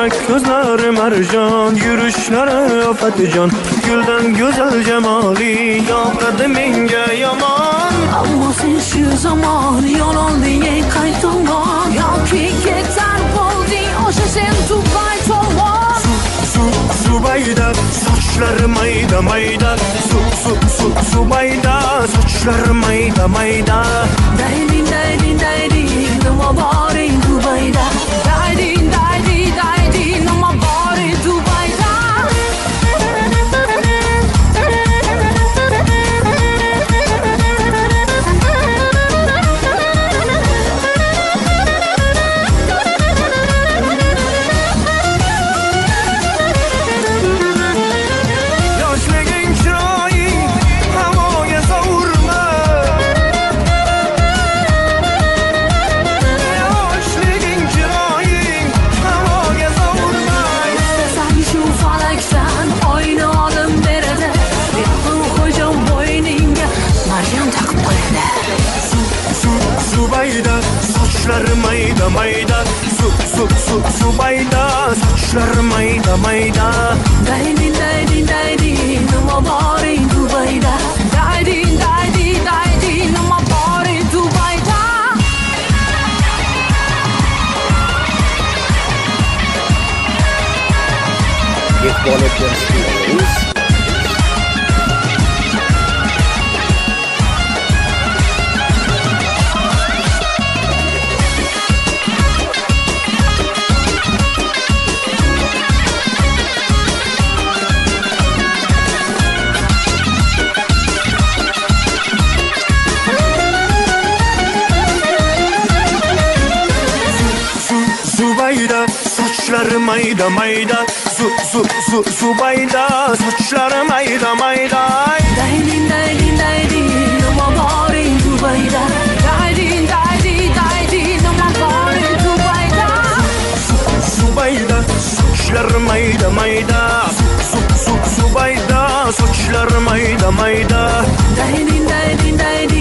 falak, gözleri mercan, yürüyüşleri afatican. Gülden güzel cemali, yokladı minge yaman. Ama sen şu zaman yalan diye kaytılma. Yoki yeter oldu, o sen Dubai olma. Subayda, saçları mayda mayda. Su bayda, saçları mayda mayda. Daydin, ama bari Dubai'da. Daydin, ama bari Dubai'da. Subayda, saçları mayda mayda. Su bayda, saçları mayda mayda. Daydin, ama bari Dubai'da. Daydin, ama bari Dubai'da. Subayda, saçları mayda mayda. Subayda, saçları mayda mayda. Daydin, ama bari Dubai'da. Daydin, ama bari Dubai'da. Subayda, saçları mayda mayda. Subayda, saçları mayda mayda. Daydin,